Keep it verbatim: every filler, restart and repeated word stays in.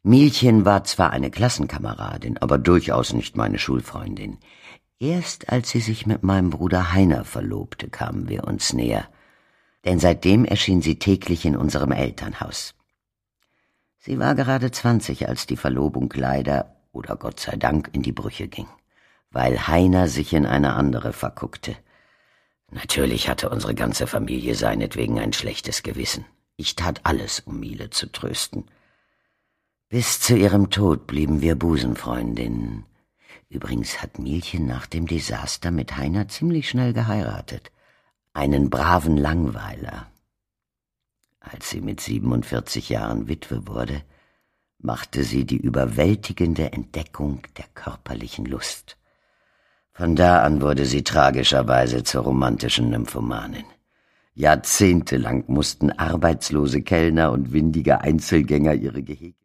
Mielchen war zwar eine Klassenkameradin, aber durchaus nicht meine Schulfreundin. Erst als sie sich mit meinem Bruder Heiner verlobte, kamen wir uns näher, denn seitdem erschien sie täglich in unserem Elternhaus. Sie war gerade zwanzig, als die Verlobung leider, oder Gott sei Dank, in die Brüche ging, weil Heiner sich in eine andere verguckte. Natürlich hatte unsere ganze Familie seinetwegen ein schlechtes Gewissen. Ich tat alles, um Miele zu trösten. Bis zu ihrem Tod blieben wir Busenfreundinnen. Übrigens hat Mielchen nach dem Desaster mit Heiner ziemlich schnell geheiratet. Einen braven Langweiler. Als sie mit siebenundvierzig Jahren Witwe wurde, machte sie die überwältigende Entdeckung der körperlichen Lust. Von da an wurde sie tragischerweise zur romantischen Nymphomanin. Jahrzehntelang mussten arbeitslose Kellner und windige Einzelgänger ihre Gehege